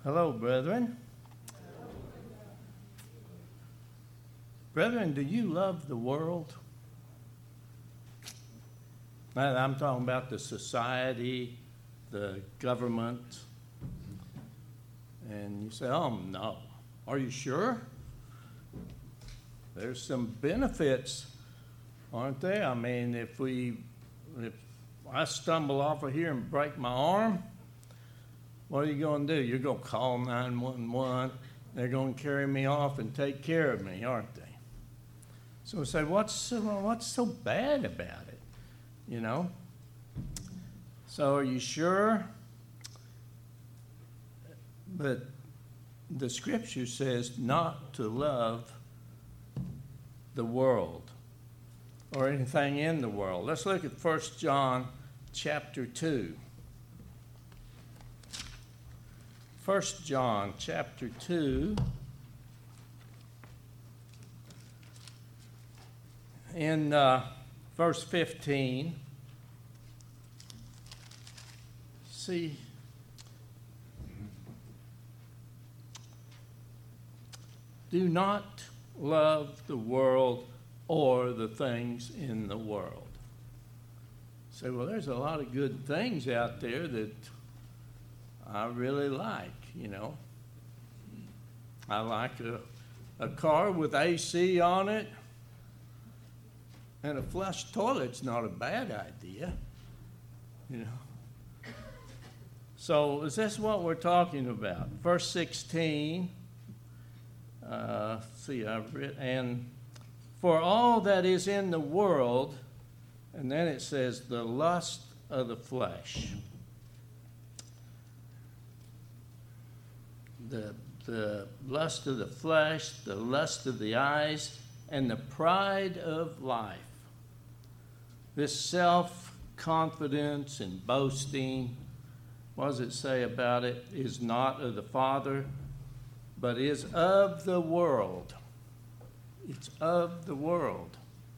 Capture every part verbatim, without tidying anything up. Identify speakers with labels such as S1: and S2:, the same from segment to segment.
S1: Hello, brethren. Brethren, do you love the world? And I'm talking about the society, the government. And you say, oh, no. Are you sure? There's some benefits, aren't there? I mean, if we, if I stumble off of here and break my arm, what are you going to do? You're going to call nine one one. They're going to carry me off and take care of me, aren't they? So we say, what's so, what's so bad about it? You know? So are you sure? But the scripture says not to love the world or anything in the world. Let's look at First John chapter two. First John chapter two, in uh, verse fifteen. See, do not love the world or the things in the world. Say, well, there's a lot of good things out there that I really like, you know. I like a, a car with A C on it, and a flush toilet's not a bad idea, you know. So is this what we're talking about? Verse sixteen, uh, see, I've written, and for all that is in the world, and then it says the lust of the flesh. The, the lust of the flesh, the lust of the eyes, and the pride of life. This self-confidence and boasting, what does it say about it? Is not of the Father, but is of the world. It's of the world.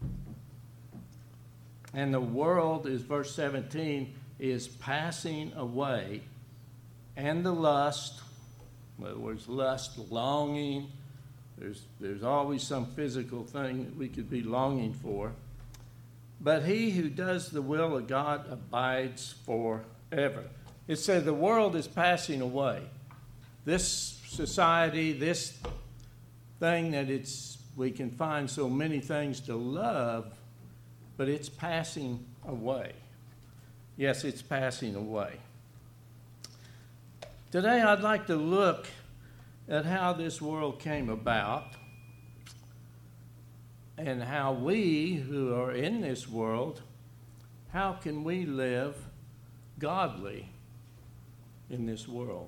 S1: And the world is, verse seventeen, is passing away, and the lust. In other words, lust, longing. There's, there's always some physical thing that we could be longing for. But he who does the will of God abides forever. It said the world is passing away. This society, this thing that it's, we can find so many things to love, but it's passing away. Yes, it's passing away. Today, I'd like to look at how this world came about and how we who are in this world, how can we live godly in this world?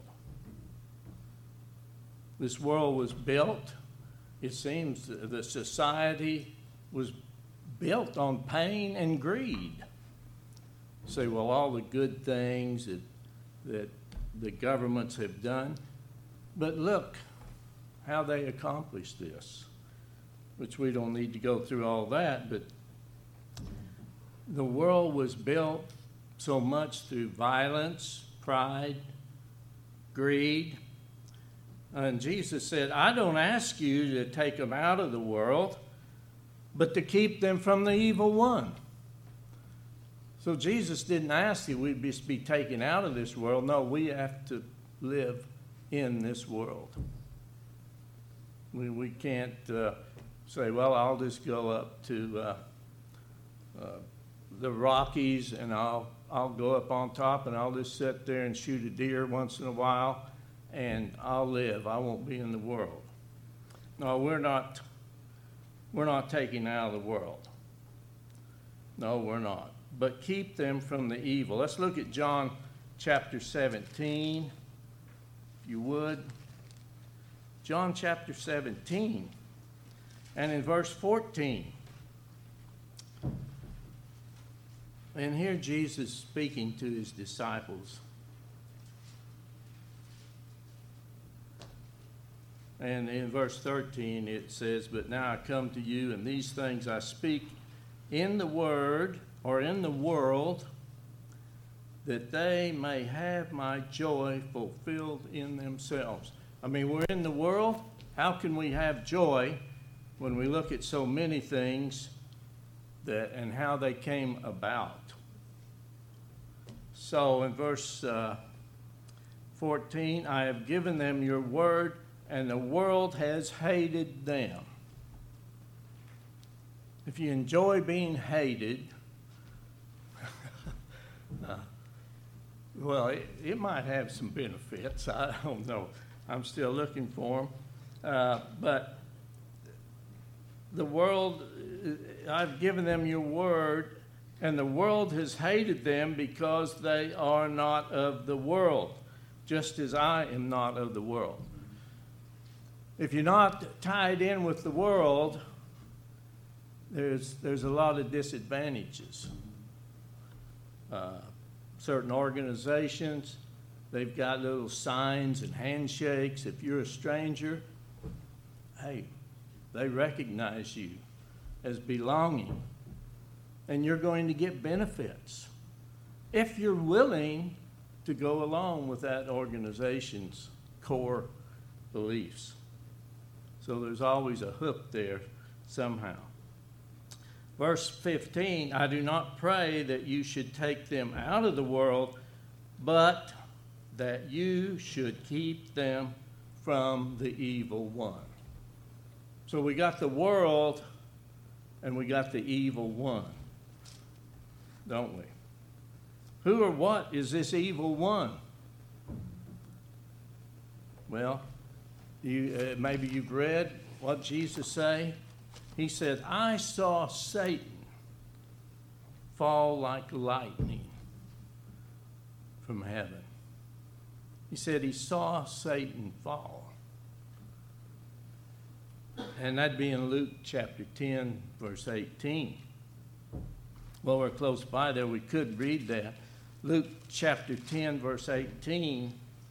S1: This world was built, it seems the society was built on pain and greed. Say, well, all the good things that that the governments have done. But look how they accomplished this, which we don't need to go through all that, but the world was built so much through violence, pride, greed. And Jesus said, I don't ask you to take them out of the world, but to keep them from the evil one. So Jesus didn't ask that we'd just be taken out of this world. No, we have to live in this world. We, we can't uh, say, well, I'll just go up to uh, uh, the Rockies and I'll, I'll go up on top and I'll just sit there and shoot a deer once in a while and I'll live. I won't be in the world. No, we're not, we're not taken out of the world. No, we're not. But keep them from the evil. Let's look at John chapter seventeen, if you would. John chapter seventeen, and in verse fourteen. And here Jesus speaking to his disciples. And in verse thirteen it says, but now I come to you, and these things I speak in the word, or in the world, that they may have my joy fulfilled in themselves. I mean, we're in the world. How can we have joy when we look at so many things that and how they came about? So in verse uh, fourteen, I have given them your word, and the world has hated them. If you enjoy being hated, uh, well, it, it might have some benefits. I don't know. I'm still looking for them. Uh, but the world, I've given them your word, and the world has hated them because they are not of the world, just as I am not of the world. If you're not tied in with the world, there's, there's a lot of disadvantages. Uh, certain organizations, they've got little signs and handshakes. If you're a stranger, hey, they recognize you as belonging, and you're going to get benefits if you're willing to go along with that organization's core beliefs. So there's always a hook there somehow. Verse fifteen, I do not pray that you should take them out of the world, but that you should keep them from the evil one. So we got the world and we got the evil one, don't we? Who or what is this evil one? Well, you, uh, maybe you've read what Jesus said. He said, I saw Satan fall like lightning from heaven. He said he saw Satan fall. And that'd be in Luke chapter ten, verse eighteen. Well, we're close by there. We could read that. Luke chapter ten, verse eighteen.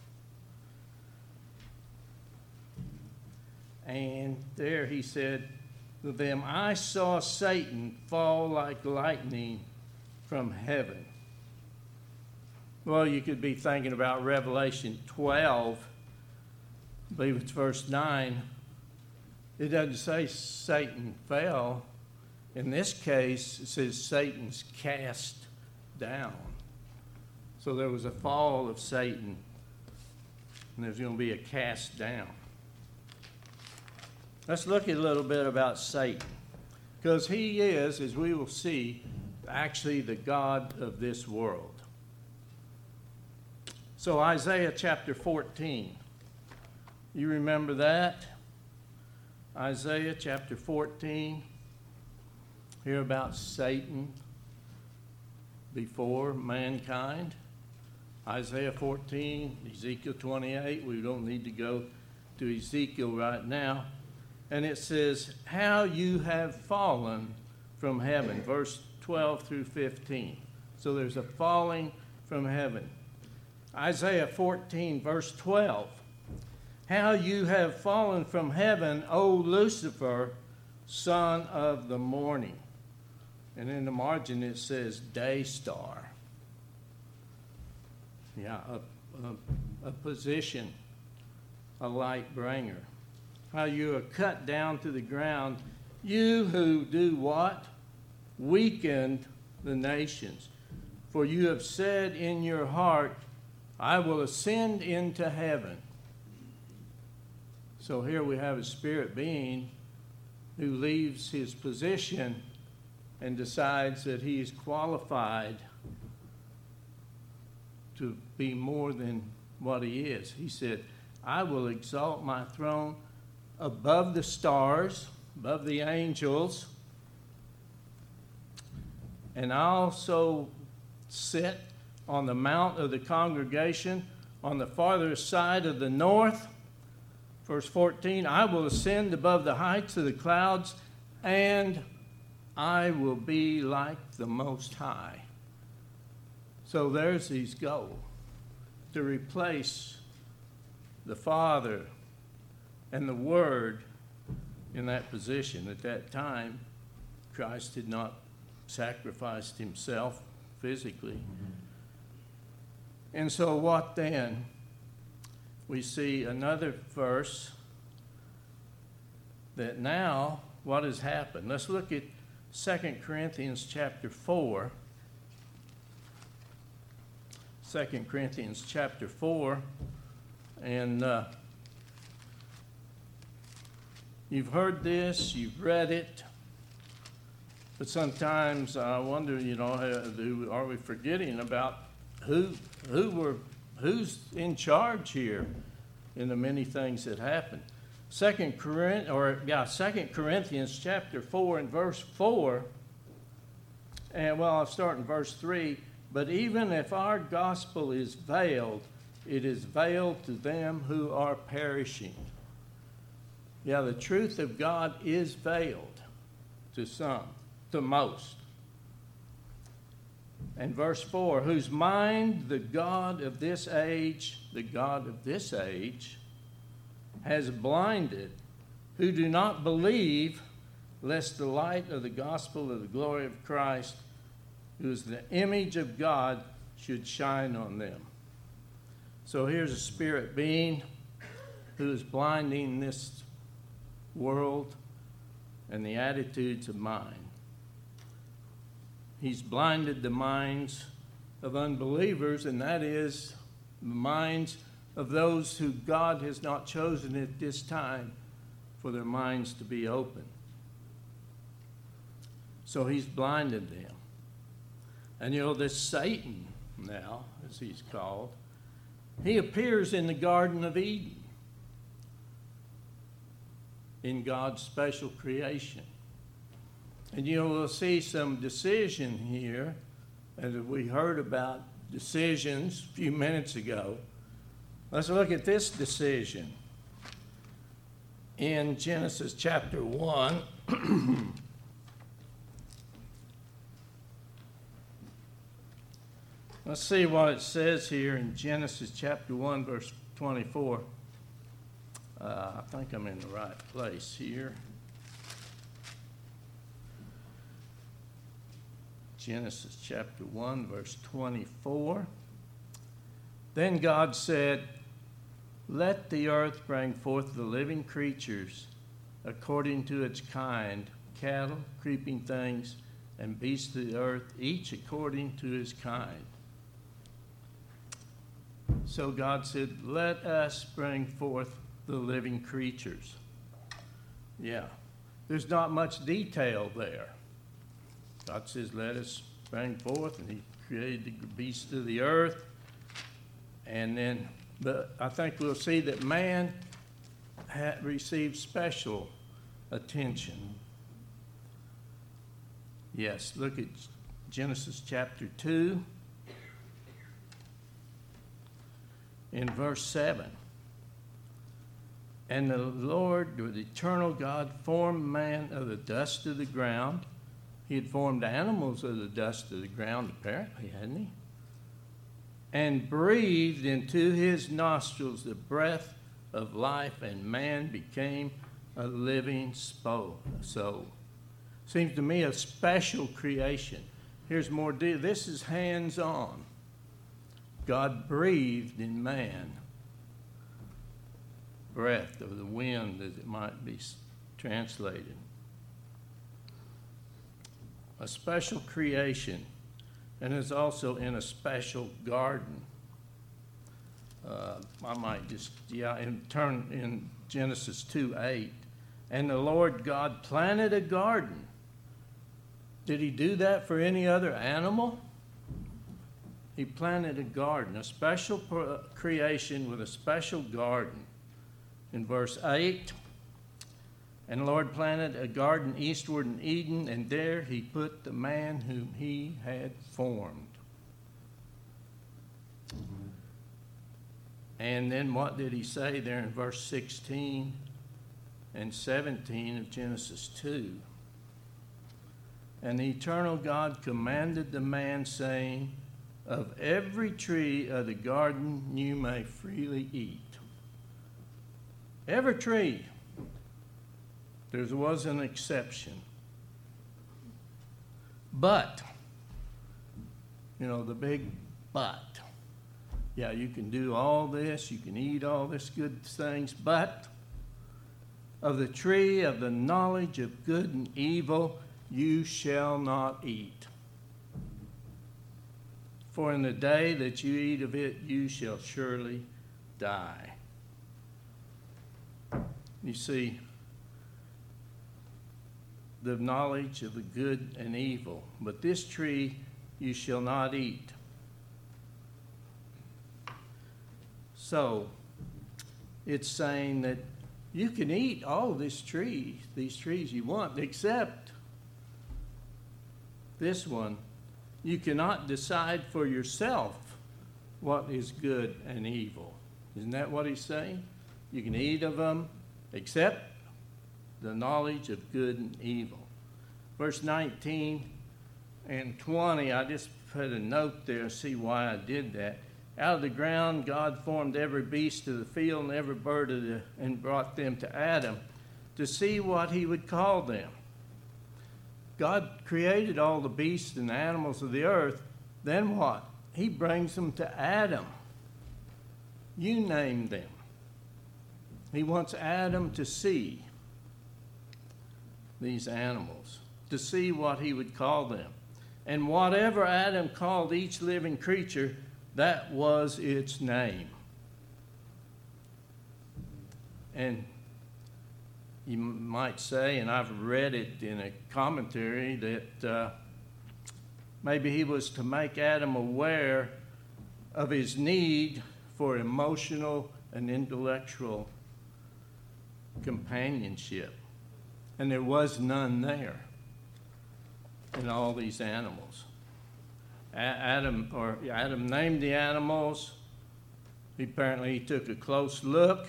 S1: And there he said to them, I saw Satan fall like lightning from heaven. Well, you could be thinking about Revelation twelve. I believe it's verse nine. It doesn't say Satan fell. In this case, it says Satan's cast down. So there was a fall of Satan, and there's going to be a cast down. Let's look at a little bit about Satan, because he is, as we will see, actually the god of this world. So Isaiah chapter fourteen, you remember that? Isaiah chapter fourteen, hear about Satan before mankind. Isaiah fourteen, Ezekiel twenty-eight, we don't need to go to Ezekiel right now. And it says, how you have fallen from heaven, verse twelve through fifteen. So there's a falling from heaven. Isaiah fourteen, verse twelve. How you have fallen from heaven, O Lucifer, son of the morning. And in the margin it says, day star. Yeah, a, a, a position, a light bringer. How you are cut down to the ground, you who do what? Weakened the nations. For you have said in your heart, I will ascend into heaven. So here we have a spirit being who leaves his position and decides that he is qualified to be more than what he is. He said, I will exalt my throne above the stars, above the angels, and I also sit on the mount of the congregation on the farther side of the north. Verse fourteen, I will ascend above the heights of the clouds, and I will be like the Most High. So there's his goal, to replace the Father and the Word in that position. At that time, Christ had not sacrificed himself physically. And so what then? We see another verse that now what has happened. Let's look at Second Corinthians chapter four. Second Corinthians chapter four. And uh, you've heard this, you've read it, but sometimes I wonder, you know, do, are we forgetting about who who were who's in charge here in the many things that happen? Second Corinth, or yeah, Second Corinthians chapter four and verse four, and well, I'll start in verse three. But even if our gospel is veiled, it is veiled to them who are perishing. Yeah, the truth of God is veiled to some, to most. And verse four, whose mind the God of this age, the God of this age, has blinded, who do not believe, lest the light of the gospel of the glory of Christ, who is the image of God, should shine on them. So here's a spirit being who is blinding this world and the attitudes of mind. He's blinded the minds of unbelievers, and that is the minds of those who God has not chosen at this time for their minds to be open. So he's blinded them. And you know, this Satan now, as he's called, he appears in the Garden of Eden in God's special creation. And you know, we'll see some decision here, and we heard about decisions a few minutes ago. Let's look at this decision in Genesis chapter one. Let's see what it says here in Genesis chapter one, verse twenty-four. Uh, I think I'm in the right place here. Genesis chapter one, verse twenty-four. Then God said, let the earth bring forth the living creatures according to its kind, cattle, creeping things, and beasts of the earth, each according to his kind. So God said, let us bring forth the living creatures. Yeah, there's not much detail there. God says, let us bring forth, and he created the beasts of the earth. And then, but I think we'll see that man had received special attention. Yes, look at Genesis chapter two. In verse seven, and the Lord, the eternal God, formed man of the dust of the ground. He had formed animals of the dust of the ground, apparently, hadn't he? And breathed into his nostrils the breath of life, and man became a living soul. Seems to me a special creation. Here's more deal. This is hands-on. God breathed in man, breath of the wind, as it might be translated. A special creation, and is also in a special garden. Uh, I might just, yeah, and turn in Genesis two eight. And the Lord God planted a garden. Did he do that for any other animal? He planted a garden, a special creation with a special garden. In verse eight, and the Lord planted a garden eastward in Eden, and there he put the man whom he had formed. And then what did he say there in verse sixteen and seventeen of Genesis two? And the eternal God commanded the man, saying, of every tree of the garden you may freely eat. Every tree. There was an exception. But, you know, the big but. Yeah, you can do all this, you can eat all this good things, but of the tree of the knowledge of good and evil you shall not eat. For in the day that you eat of it, you shall surely die. You see, the knowledge of the good and evil, but this tree you shall not eat. So, it's saying that you can eat all this tree, these trees you want, except this one. You cannot decide for yourself what is good and evil. Isn't that what he's saying? You can eat of them, except the knowledge of good and evil. Verse nineteen and twenty, I just put a note there, see why I did that. Out of the ground God formed every beast of the field and every bird of the, and brought them to Adam to see what he would call them. God created all the beasts and animals of the earth. Then what? He brings them to Adam. You name them. He wants Adam to see these animals, to see what he would call them. And whatever Adam called each living creature, that was its name. And you might say, and I've read it in a commentary, that uh, maybe he was to make Adam aware of his need for emotional and intellectual companionship. And there was none there in all these animals. A- Adam, or Adam named the animals. Apparently he took a close look.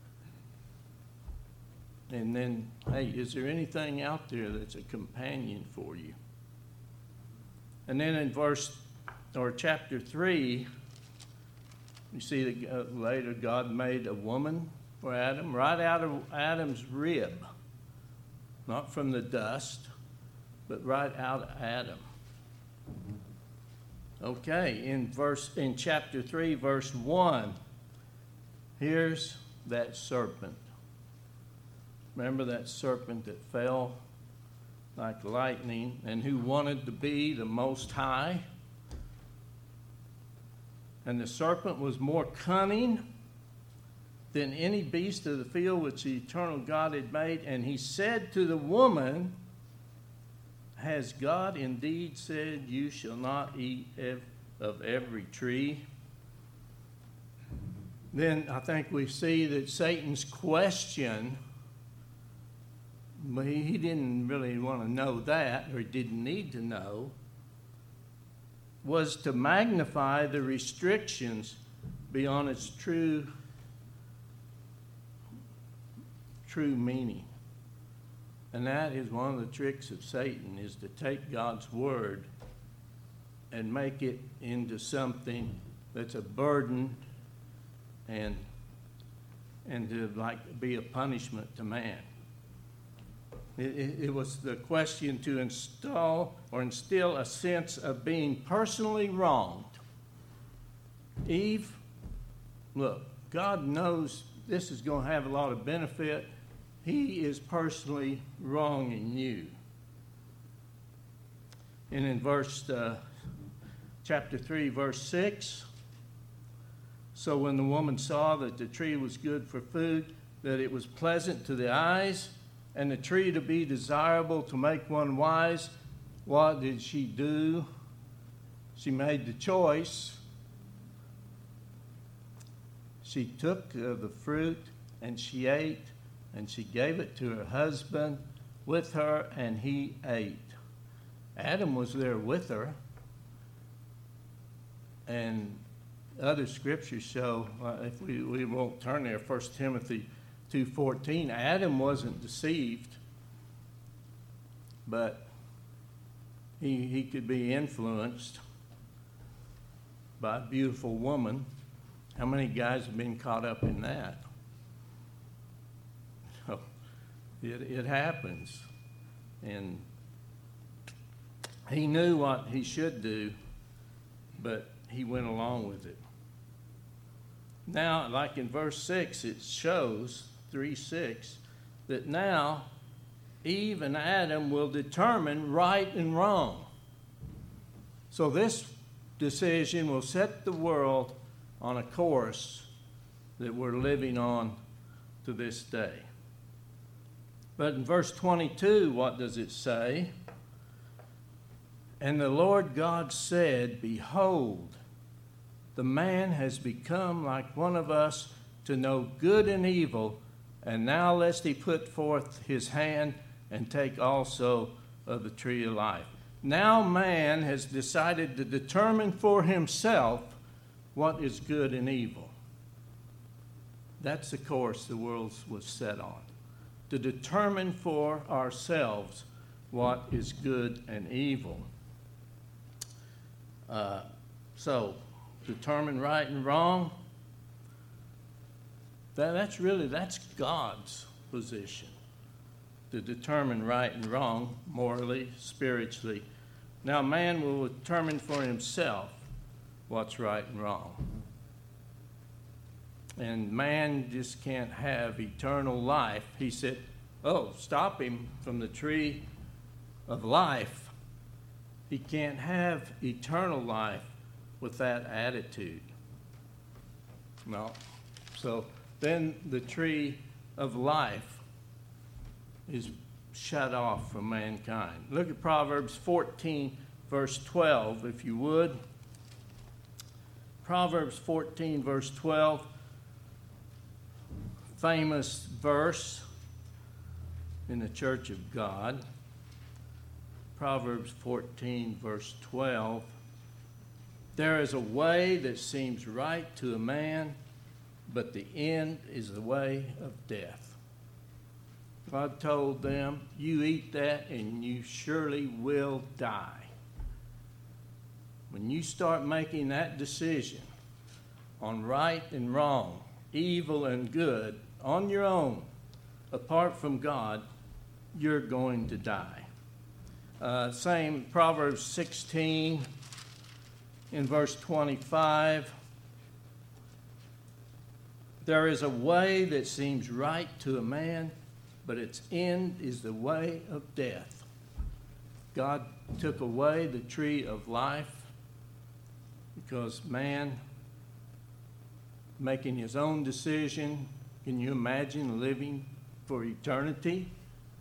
S1: And then, hey, is there anything out there that's a companion for you? And then in verse, or chapter three, you see that uh, later God made a woman for Adam, right out of Adam's rib. Not from the dust, but right out of Adam. Okay, in verse, in chapter three, verse one, here's that serpent. Remember that serpent that fell like lightning and who wanted to be the Most High? And the serpent was more cunning than any beast of the field which the eternal God had made. And he said to the woman, has God indeed said, you shall not eat ev- of every tree? Then I think we see that Satan's question, but he, he didn't really want to know that, or he didn't need to know, was to magnify the restrictions beyond its true, true meaning. And that is one of the tricks of Satan, is to take God's word and make it into something that's a burden and and to like be a punishment to man. It, it, it was the question to install or instill a sense of being personally wronged. Eve, look, God knows this is going to have a lot of benefit. He is personally wronging you. And in verse, uh, chapter three, verse six, so when the woman saw that the tree was good for food, that it was pleasant to the eyes, and the tree to be desirable to make one wise, what did she do? She made the choice. She took uh, the fruit and she ate, and she gave it to her husband with her, and he ate. Adam was there with her, and other scriptures show, uh, if we, we won't turn there, First Timothy two fourteen, Adam wasn't deceived, but he, he could be influenced by a beautiful woman. How many guys have been caught up in that? So it, it happens. And he knew what he should do, but he went along with it. now, like in verse six, it shows, three six, that now Eve and Adam will determine right and wrong. So this decision will set the world on a course that we're living on to this day. But in verse twenty-two, what does it say? And the Lord God said, Behold, the man has become like one of us to know good and evil, and now lest he put forth his hand and take also of the tree of life. Now man has decided to determine for himself what is good and evil. That's the course the world was set on, to determine for ourselves what is good and evil. Uh, so, determine right and wrong, that, that's really, that's God's position, to determine right and wrong, morally, spiritually. Now man will determine for himself what's right and wrong. And man just can't have eternal life. He said, oh, stop him from the tree of life. He can't have eternal life with that attitude. No. So then the tree of life is shut off from mankind. Look at Proverbs fourteen, verse twelve, if you would. Proverbs fourteen, verse twelve, famous verse in the Church of God. Proverbs fourteen, verse twelve. There is a way that seems right to a man, but the end is the way of death. God told them, you eat that and you surely will die. When you start making that decision on right and wrong, evil and good, on your own, apart from God, you're going to die. Uh, same Proverbs sixteen in verse twenty-five. There is a way that seems right to a man, but its end is the way of death. God took away the tree of life because man, making his own decision, can you imagine living for eternity?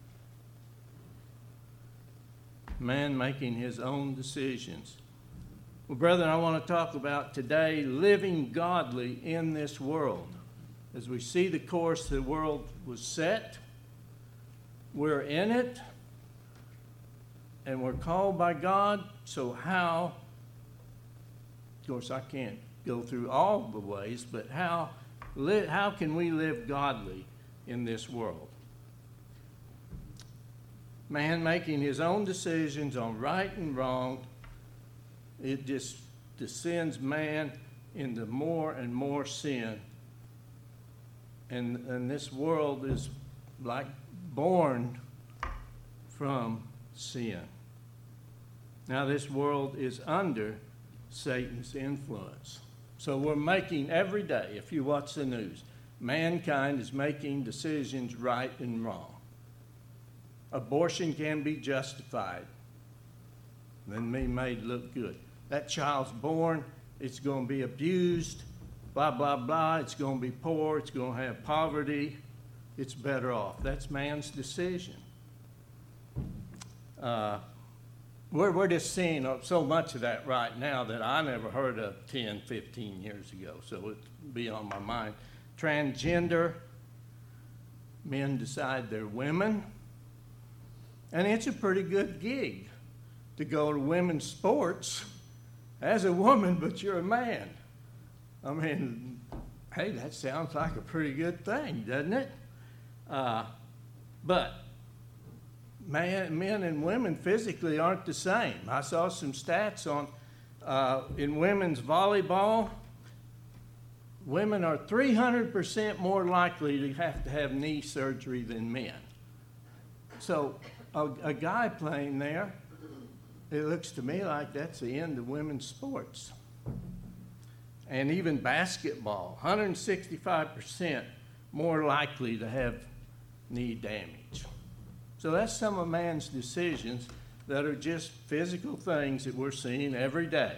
S1: Man making his own decisions. Well, brethren, I want to talk about today living godly in this world. As we see the course the world was set, we're in it, and we're called by God. So how, of course, I can't go through all the ways, but how, li- how can we live godly in this world? Man making his own decisions on right and wrong, it just descends man into more and more sin. And, and this world is like born from sin. Now this world is under Satan's influence. So we're making every day, if you watch the news, mankind is making decisions right and wrong. Abortion can be justified, then be made look good. That child's born, it's going to be abused, blah, blah, blah. It's going to be poor, it's going to have poverty, it's better off. That's man's decision. Uh, we're, we're just seeing so much of that right now that I never heard of ten, fifteen years ago, so it's beyond my mind. Transgender, men decide they're women. And it's a pretty good gig to go to women's sports as a woman, but you're a man. I mean, hey, that sounds like a pretty good thing, doesn't it? Uh, but man, men and women physically aren't the same. I saw some stats on uh, in women's volleyball. Women are three hundred percent more likely to have to have knee surgery than men. So a, a guy playing there, it looks to me like that's the end of women's sports. and even basketball, one hundred sixty-five percent more likely to have knee damage. So that's some of man's decisions that are just physical things that we're seeing every day.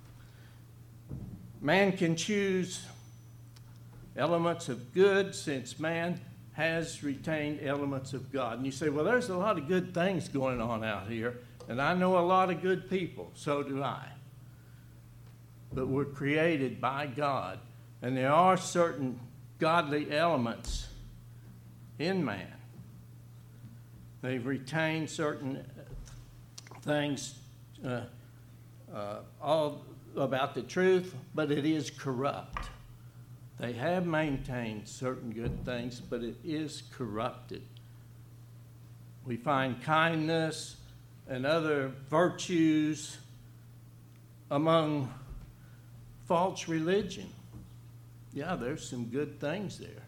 S1: Man can choose elements of good since man has retained elements of God. And you say, well, there's a lot of good things going on out here, and I know a lot of good people. So do I. But we're created by God, and there are certain godly elements in man. They've retained certain things uh, uh, all about the truth, but it is corrupt. They have maintained certain good things, but it is corrupted. We find kindness and other virtues among false religion. Yeah, there's some good things there.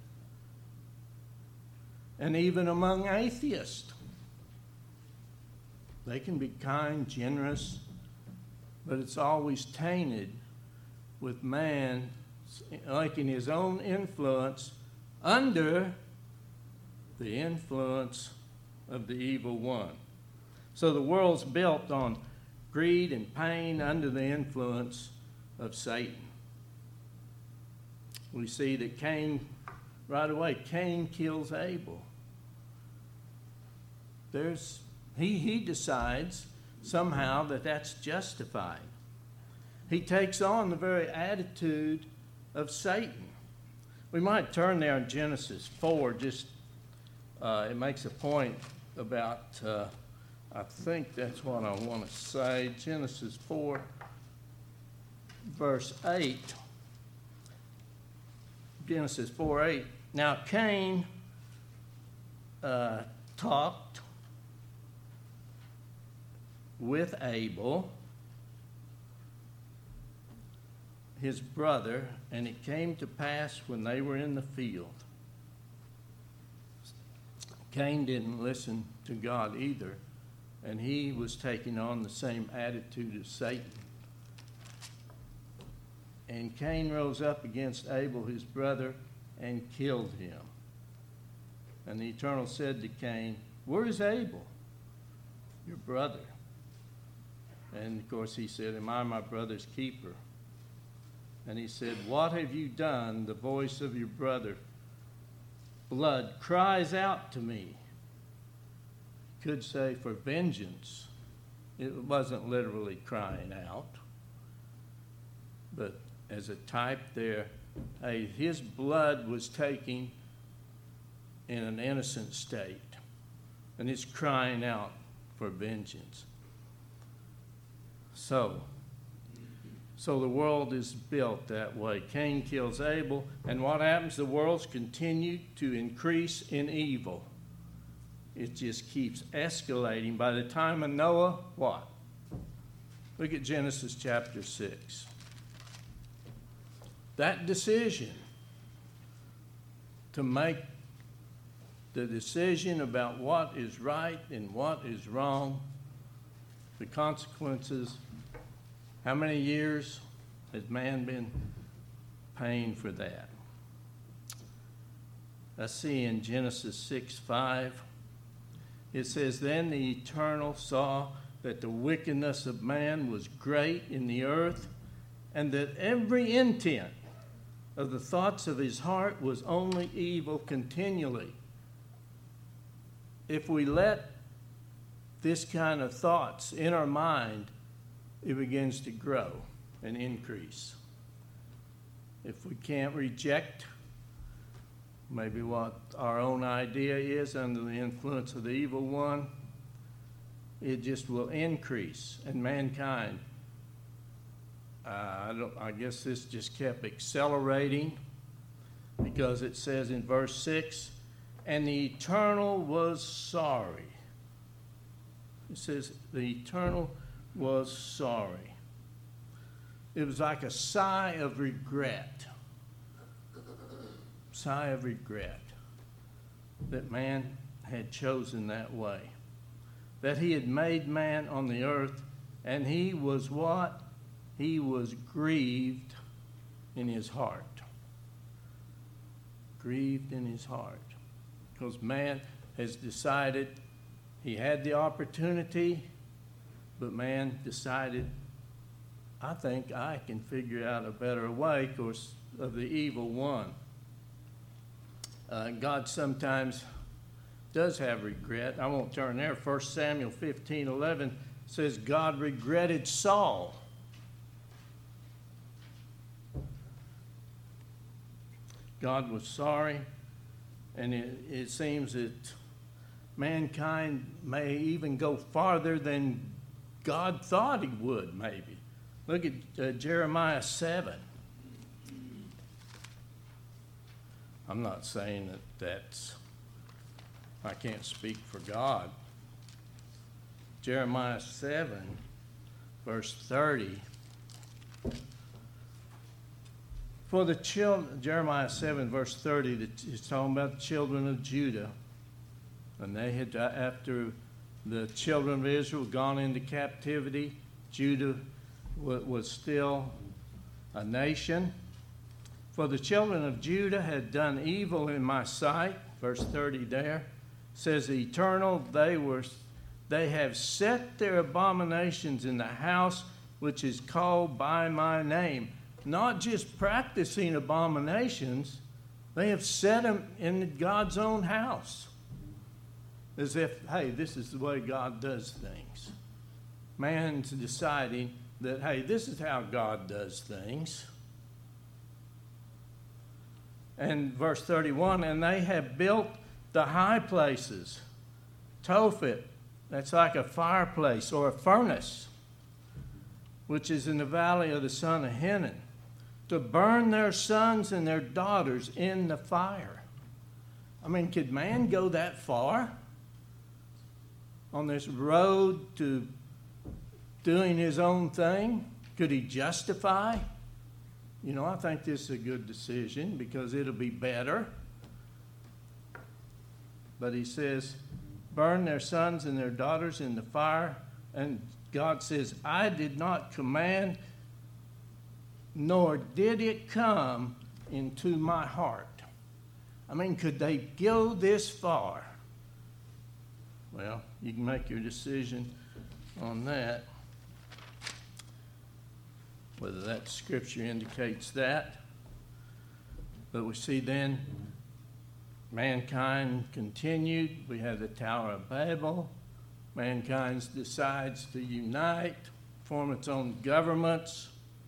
S1: And even among atheists. They can be kind, generous, but it's always tainted with man liking his own influence under the influence of the evil one. So the world's built on greed and pain under the influence of Satan. We see that Cain, right away, Cain kills Abel. There's, he, he decides somehow that that's justified. He takes on the very attitude of Satan. We might turn there in Genesis four, just, uh, it makes a point about, uh, I think that's what I want to say, Genesis four, verse eight. Genesis four eight. Now Cain uh, talked with Abel, his brother, and it came to pass when they were in the field. Cain didn't listen to God either, and he was taking on the same attitude as Satan. And Cain rose up against Abel, his brother, and killed him. And the Eternal said to Cain, "Where is Abel, your brother?" And of course he said, "Am I my brother's keeper?" And he said, "What have you done? The voice of your brother blood cries out to me." Could say for vengeance. It wasn't literally crying out, but as a type there, hey, his blood was taken in an innocent state, and it's crying out for vengeance. So, so the world is built that way. Cain kills Abel, and what happens? The world's continued to increase in evil. It just keeps escalating. By the time of Noah, what? Look at Genesis chapter six. That decision to make the decision about what is right and what is wrong, the consequences, how many years has man been paying for that? I see in Genesis six five, it says, "Then the Eternal saw that the wickedness of man was great in the earth, and that every intent of the thoughts of his heart was only evil continually." If we let this kind of thoughts in our mind, it begins to grow and increase. If we can't reject maybe what our own idea is under the influence of the evil one, it just will increase. And mankind, uh, I, don't, I guess this just kept accelerating, because it says in verse six, "And the Eternal was sorry." It says the Eternal was sorry. It was like a sigh of regret. Sigh of regret that man had chosen that way. That he had made man on the earth, and he was what? He was grieved in his heart. Grieved in his heart. Because man has decided he had the opportunity, but man decided, I think I can figure out a better way, of course, of the evil one. Uh, God sometimes does have regret. I won't turn there. First Samuel fifteen eleven says God regretted Saul. God was sorry, and it, it seems that mankind may even go farther than God thought he would, maybe. Look at uh, Jeremiah seven. I'm not saying that that's, I can't speak for God. Jeremiah seven, verse thirty. For the children, Jeremiah seven, verse thirty, that is talking about the children of Judah. And they had, after the children of Israel gone into captivity, Judah was still a nation. For the children of Judah had done evil in my sight, verse thirty there, says the Eternal, they were, they have set their abominations in the house which is called by my name. Not just practicing abominations, they have set them in God's own house. As if, hey, this is the way God does things. Man's deciding that, hey, this is how God does things. And verse thirty-one, and they have built the high places, Tophet, that's like a fireplace or a furnace, which is in the valley of the son of Hinnom, to burn their sons and their daughters in the fire. I mean, could man go that far on this road to doing his own thing? Could he justify? You know, I think this is a good decision because it'll be better. But he says, burn their sons and their daughters in the fire. And God says, I did not command, nor did it come into my heart. I mean, could they go this far? Well, you can make your decision on that, whether that scripture indicates that. But we see then mankind continued. We have the Tower of Babel. Mankind decides to unite, form its own governments,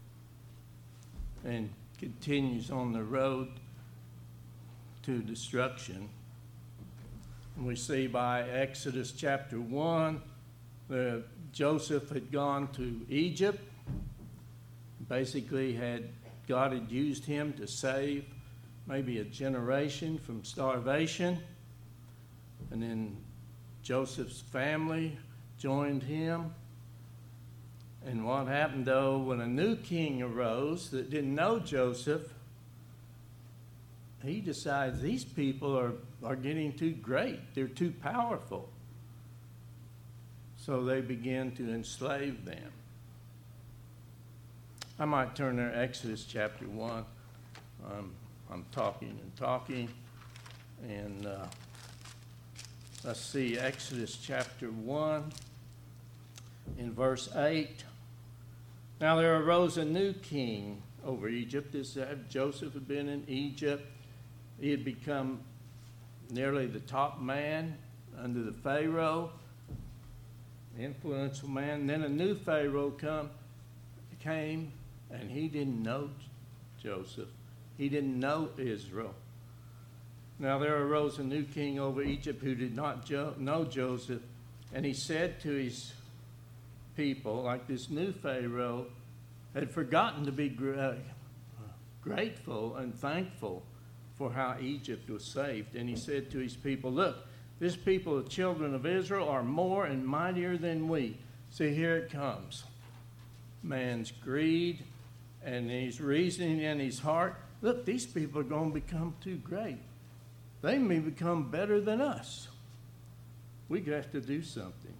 S1: and continues on the road to destruction. And we see by Exodus chapter one that Joseph had gone to Egypt. Basically, had God had used him to save maybe a generation from starvation. And then Joseph's family joined him. And what happened, though, when a new king arose that didn't know Joseph, he decides these people are, are getting too great. They're too powerful. So they begin to enslave them. I might turn there, Exodus chapter one. Um, I'm talking and talking. And uh, let's see, Exodus chapter one in verse eight. Now there arose a new king over Egypt. This uh, Joseph had been in Egypt. He had become nearly the top man under the Pharaoh, influential man. And then a new Pharaoh come, came, and he didn't know Joseph. He didn't know Israel. Now there arose a new king over Egypt who did not jo- know Joseph, and he said to his people, like this new Pharaoh, had forgotten to be gr- uh, grateful and thankful for how Egypt was saved. And he said to his people, look, this people, the children of Israel, are more and mightier than we. See, here it comes. Man's greed, and he's reasoning in his heart, look, these people are going to become too great. They may become better than us. We have to do something.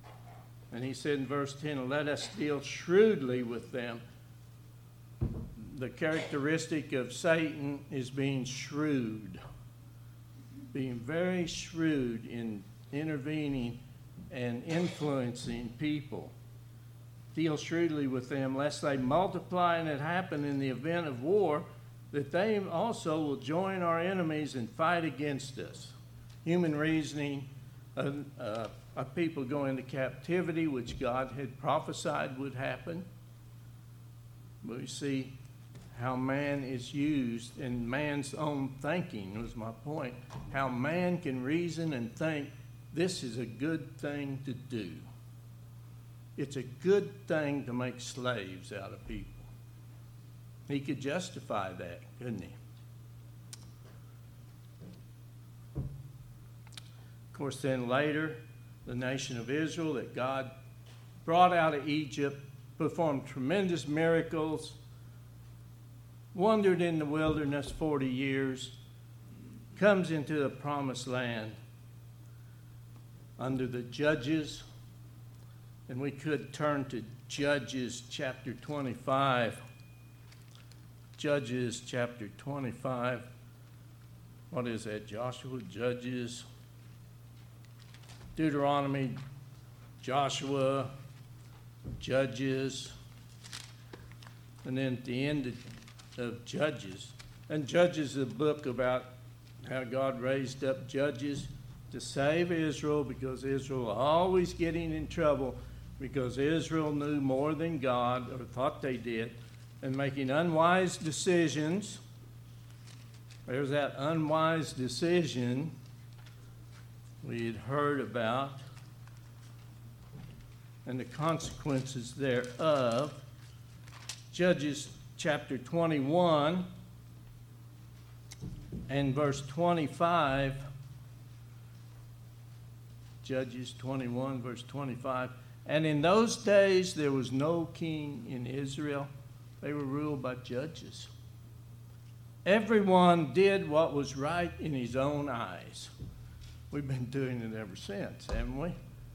S1: And he said in verse ten, let us deal shrewdly with them. the characteristic of Satan is being shrewd, being very shrewd in intervening and influencing people. Deal shrewdly with them, lest they multiply and it happen in the event of war, that they also will join our enemies and fight against us. Human reasoning, uh, uh, a people go into captivity, which God had prophesied would happen. But we see how man is used in man's own thinking was my point. How man can reason and think this is a good thing to do. It's a good thing to make slaves out of people. He could justify that, couldn't he? Of course, then later, the nation of Israel that God brought out of Egypt, performed tremendous miracles, wandered in the wilderness forty years, comes into the promised land under the judges. And we could turn to Judges chapter twenty-five. Judges chapter twenty-five. What is that? Joshua, Judges, Deuteronomy, Joshua, Judges, and then at the end of, of Judges. And Judges is a book about how God raised up judges to save Israel, because Israel was always getting in trouble because Israel knew more than God, or thought they did, and making unwise decisions. There's that unwise decision we had heard about and the consequences thereof. Judges chapter twenty-one and verse twenty-five. Judges twenty-one, verse twenty-five. And in those days there was no king in Israel. They were ruled by judges. Everyone did what was right in his own eyes. We've been doing it ever since, haven't we?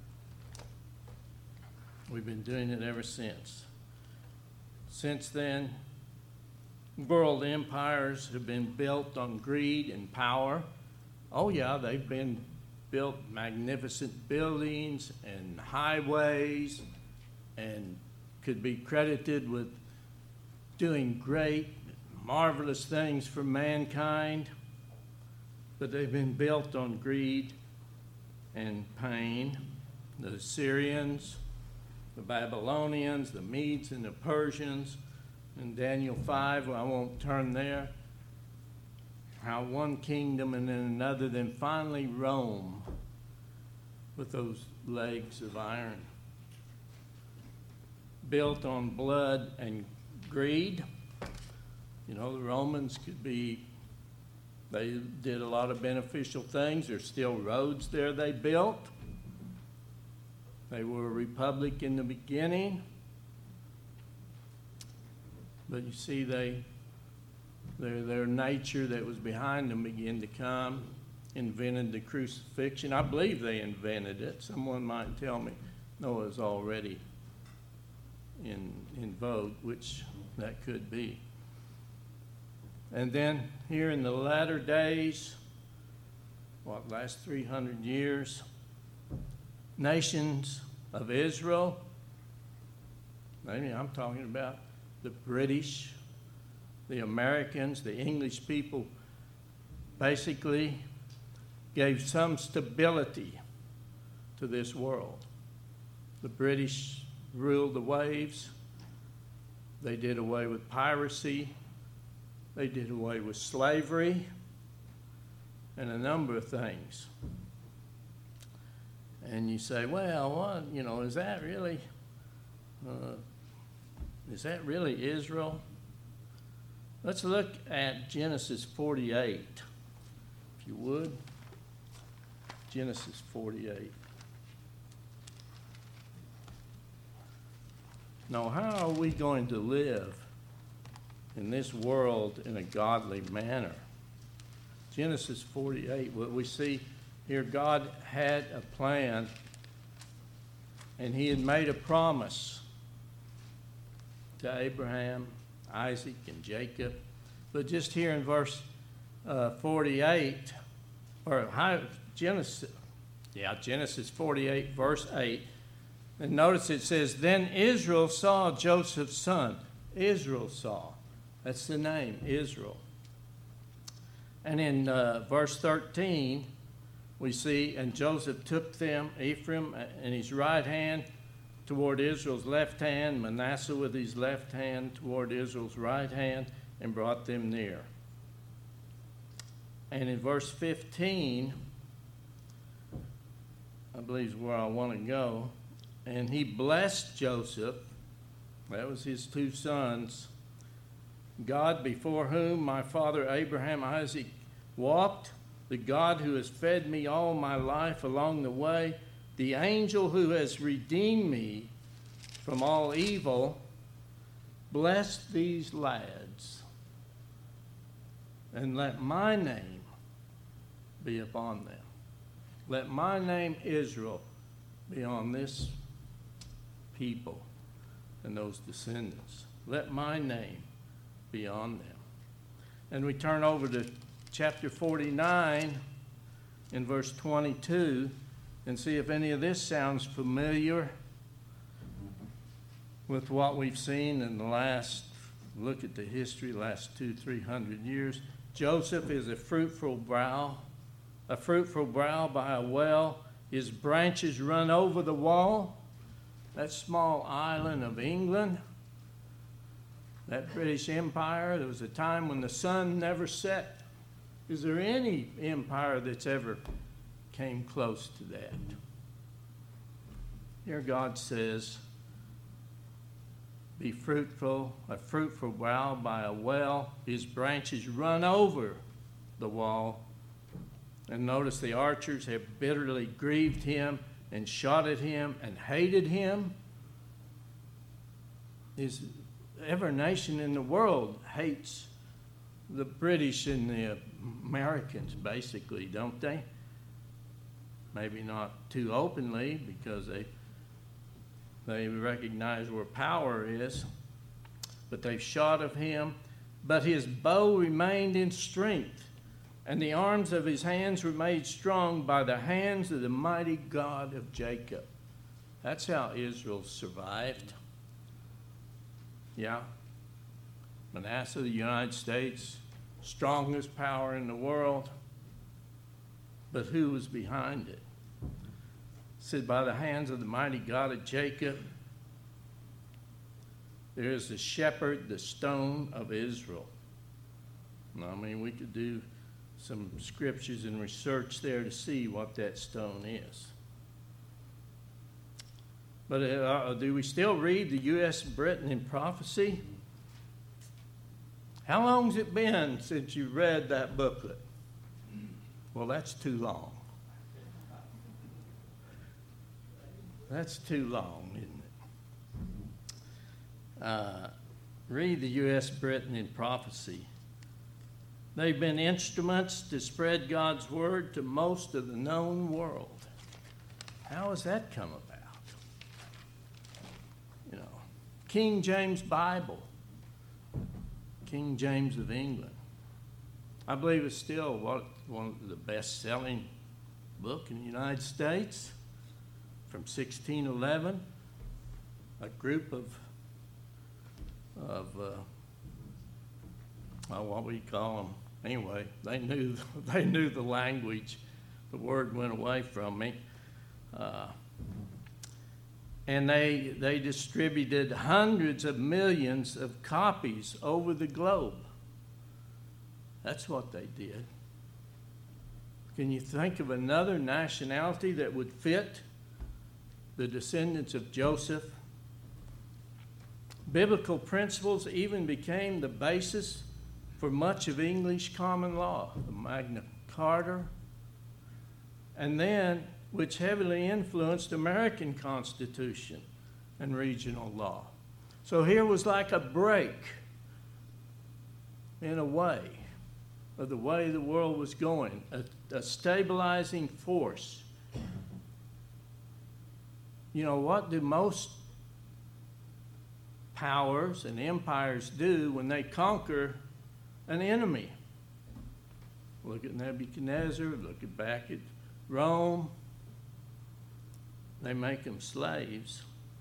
S1: We've been doing it ever since. Since then, world empires have been built on greed and power. Oh yeah, they've been built magnificent buildings and highways and could be credited with doing great, marvelous things for mankind, but they've been built on greed and pain. The Assyrians, the Babylonians, the Medes and the Persians, in Daniel five, well, I won't turn there, how one kingdom and then another, then finally Rome with those legs of iron, built on blood and greed. You know, the Romans could be, they did a lot of beneficial things. There's still roads there they built. They were a republic in the beginning. But you see, they, their, their nature that was behind them began to come, invented the crucifixion. I believe they invented it. Someone might tell me, no, it was already in, in vogue, which that could be. And then here in the latter days, what, last three hundred years, nations of Israel, maybe I'm talking about the British, the Americans, the English people, basically gave some stability to this world. The British ruled the waves. They did away with piracy. They did away with slavery and a number of things. And you say, well, what, you know, is that really, uh, is that really Israel? Let's look at Genesis forty-eight, if you would. Genesis forty-eight. Now, how are we going to live in this world in a godly manner? Genesis forty-eight, what we see here, God had a plan, and he had made a promise to Abraham, Isaac and Jacob. But just here in verse uh, forty-eight, or how, Genesis, yeah, Genesis forty-eight, verse eight, and notice it says, then Israel saw Joseph's son. Israel saw. That's the name, Israel. And in uh, verse thirteen, we see, and Joseph took them, Ephraim in his right hand toward Israel's left hand, Manasseh with his left hand toward Israel's right hand, and brought them near. And in verse fifteen, I believe is where I want to go, and he blessed Joseph, that was his two sons, God before whom my father Abraham, Isaac walked, the God who has fed me all my life along the way, the angel who has redeemed me from all evil, bless these lads, and let my name be upon them. Let my name, Israel, be on this people and those descendants. Let my name be on them. And we turn over to chapter forty-nine in verse twenty-two and see if any of this sounds familiar with what we've seen in the last, look at the history, last two, three hundred years. Joseph is a fruitful brow, a fruitful brow by a well. His branches run over the wall. That small island of England, that British Empire, there was a time when the sun never set. Is there any empire that's ever came close to that? Here God says, be fruitful, a fruitful brow by a well. His branches run over the wall. And notice the archers have bitterly grieved him and shot at him and hated him. Is every nation in the world hates the British and the Americans, basically, don't they? Maybe not too openly, because they they recognize where power is, but they've shot of him. But his bow remained in strength, and the arms of his hands were made strong by the hands of the mighty God of Jacob. That's how Israel survived. Yeah. Manasseh, the United States, strongest power in the world. But who was behind it? It said, by the hands of the mighty God of Jacob, there is the shepherd, the stone of Israel. Now, I mean, we could do some scriptures and research there to see what that stone is. But uh, do we still read the U S Britain in Prophecy? How long's it been since you read that booklet? Well, that's too long. That's too long, isn't it? Uh, read the U S Britain in Prophecy. They've been instruments to spread God's word to most of the known world. How has that come about? You know, King James Bible, King James of England. I believe it's still what, one of the best-selling book in the United States. From sixteen eleven, a group of of uh, oh, what we call them. Anyway, they knew they knew the language. The word went away from me, uh, and they they distributed hundreds of millions of copies over the globe. That's what they did. Can you think of another nationality that would fit the descendants of Joseph? Biblical principles even became the basis for much of English common law, the Magna Carta, and then which heavily influenced American Constitution and regional law. So here was like a break, in a way, of the way the world was going, a, a stabilizing force. You know, what do most powers and empires do when they conquer an enemy. Look at Nebuchadnezzar, look at back at Rome. They make them slaves.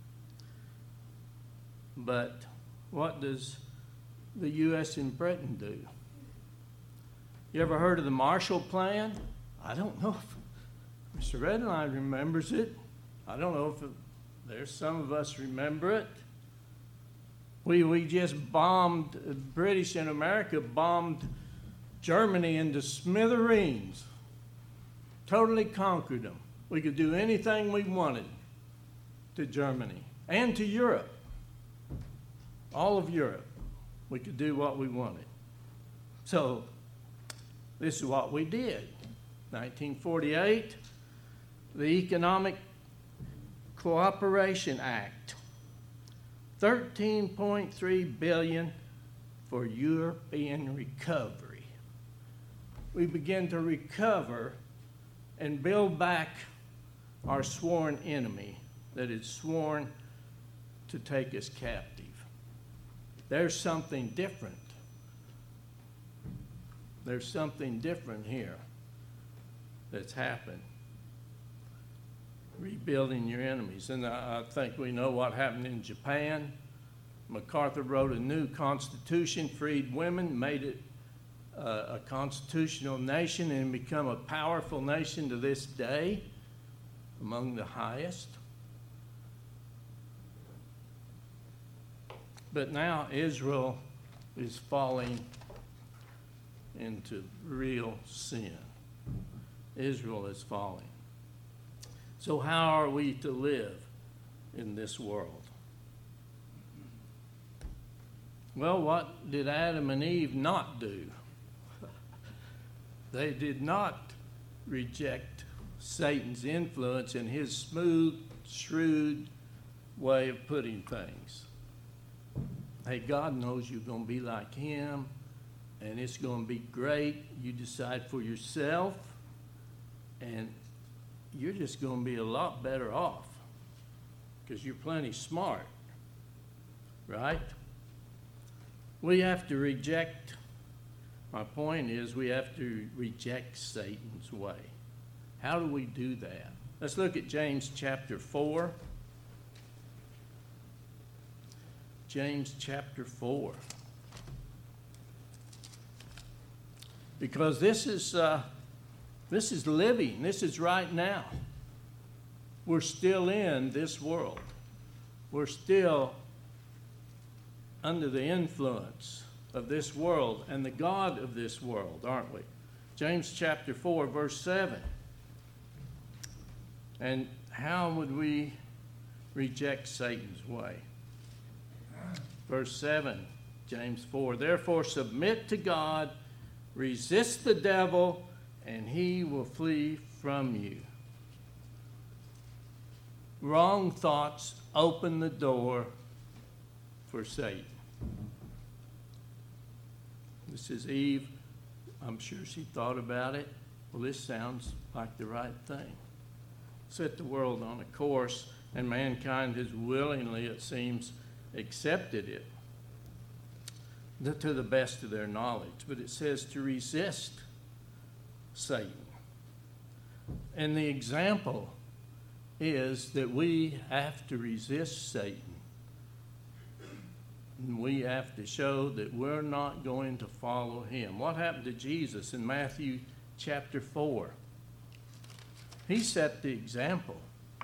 S1: But what does the U S and Britain do? You ever heard of the Marshall Plan? I don't know if Mister Redline remembers it. I don't know if it, there's some of us remember it. We, we just bombed, the British in America bombed Germany into smithereens. Totally conquered them. We could do anything we wanted to Germany and to Europe. All of Europe. We could do what we wanted. So, this is what we did. nineteen forty-eight, the Economic Cooperation Act. thirteen point three billion dollars for European recovery. We begin to recover and build back our sworn enemy that had sworn to take us captive. There's something different. There's something different here that's happened. Rebuilding your enemies. And I, I think we know what happened in Japan. MacArthur wrote a new constitution, freed women, made it uh, a constitutional nation, and become a powerful nation to this day, among the highest. But now Israel is falling into real sin. Israel is falling. So how are we to live in this world? Well, what did Adam and Eve not do? They did not reject Satan's influence and his smooth, shrewd way of putting things. Hey, God knows you're going to be like him, and it's going to be great. You decide for yourself, and you're just going to be a lot better off because you're plenty smart, right? We have to reject, my point is we have to reject Satan's way. How do we do that? Let's look at James chapter four. James chapter four. Because this is uh, this is living. This is right now. We're still in this world. We're still under the influence of this world and the God of this world, aren't we? James chapter four, verse seven. And how would we reject Satan's way? Verse seven, James four. Therefore submit to God, resist the devil, and he will flee from you. Wrong thoughts open the door for Satan. This is Eve. I'm sure she thought about it. Well, this sounds like the right thing. Set the world on a course, and mankind has willingly, it seems, accepted it to the best of their knowledge. But it says to resist Satan. And the example is that we have to resist Satan. And we have to show that we're not going to follow him. What happened to Jesus in Matthew chapter four? He set the example.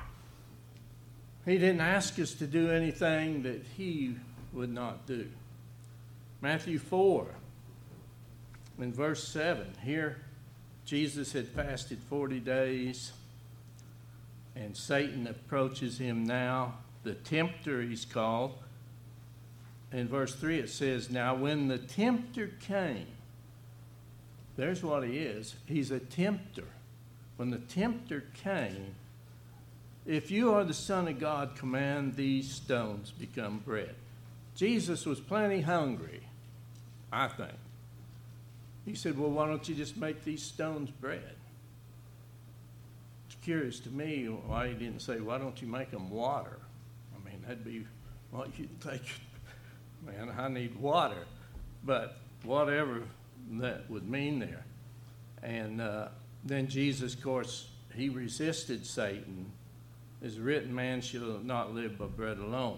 S1: He didn't ask us to do anything that he would not do. Matthew four, in verse seven, here Jesus had fasted forty days, and Satan approaches him now. The tempter he's called. In verse three it says, now when the tempter came, there's what he is. He's a tempter. When the tempter came, if you are the Son of God, command these stones become bread. Jesus was plenty hungry, I think. He said, well, why don't you just make these stones bread? It's curious to me why he didn't say, why don't you make them water? I mean, that'd be what you'd think man, I need water. But whatever that would mean there. And uh, then Jesus, of course, he resisted Satan. As written, man shall not live by bread alone.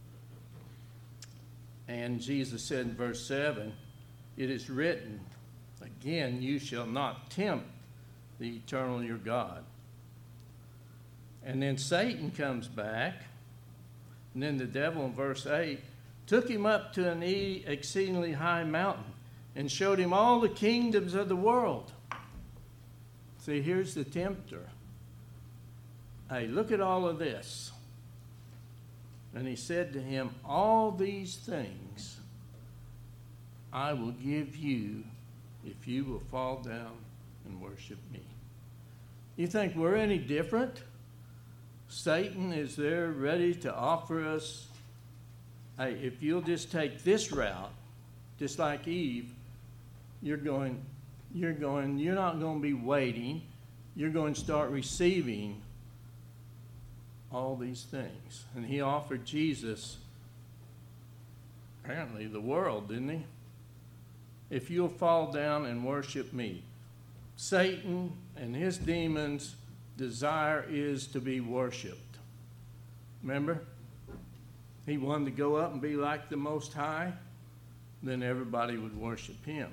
S1: And Jesus said in verse seven, it is written, again, you shall not tempt the eternal your God. And then Satan comes back, and then the devil in verse eight took him up to an exceedingly high mountain and showed him all the kingdoms of the world. See, here's the tempter. Hey, look at all of this. And he said to him, all these things I will give you if you will fall down and worship me. You think we're any different? Satan is there ready to offer us, hey, if you'll just take this route, just like Eve, you're going, you're going, you're not going to be waiting. You're going to start receiving all these things. And he offered Jesus, apparently, the world, didn't he? If you'll fall down and worship me. Satan and his demons' desire is to be worshiped. Remember? He wanted to go up and be like the Most High. Then everybody would worship him.